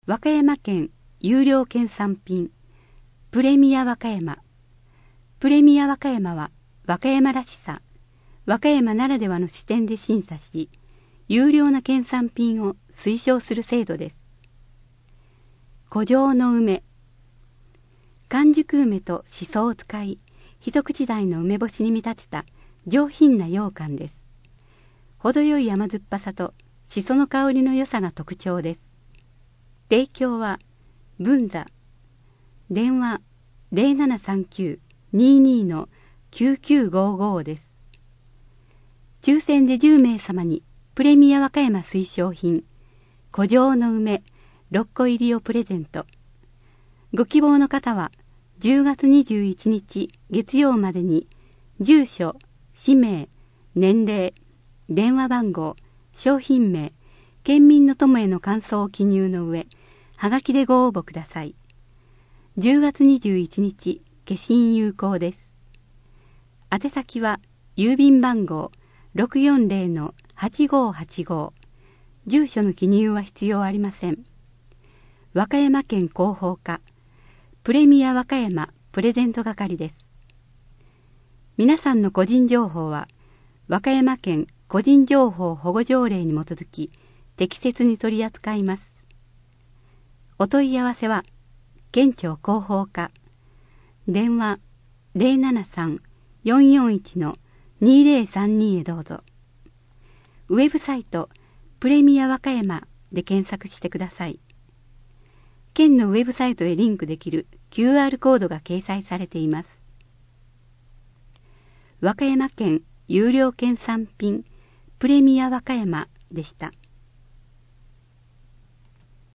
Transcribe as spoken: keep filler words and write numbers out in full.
和歌山県有料県産品プレミア和歌山。プレミア和歌山は和歌山らしさ、和歌山ならではの視点で審査し、有料な県産品を推奨する制度です。古城の梅。完熟梅としそを使い、一口大の梅干しに見立てた上品な羊羹です。程よい甘酸っぱさとしその香りの良さが特徴です。提供は文座。電話 ゼロななさんきゅう にーにー のきゅうきゅうごーごーです。抽選でじゅうめいさまにプレミア和歌山推奨品古城の梅ろっこ入りをプレゼント。ご希望の方はじゅうがつにじゅういちにち月曜までに住所、氏名、年齢、電話番号、商品名、県民の友への感想を記入の上、はがきでご応募ください。じゅうがつにじゅういちにち消印有効です。宛先は郵便番号 ろくよんゼロのはちごーはちごー。住所の記入は必要ありません。和歌山県広報課プレミア和歌山プレゼント係です。皆さんの個人情報は和歌山県個人情報保護条例に基づき適切に取り扱います。お問い合わせは県庁広報課電話 ゼロななさん よんよんいち のにーぜろさんに へどうぞ。ウェブサイトプレミア和歌山で検索してください。県のウェブサイトへリンクできる キューアール コードが掲載されています。和歌山県有料県産品プレミア和歌山でした。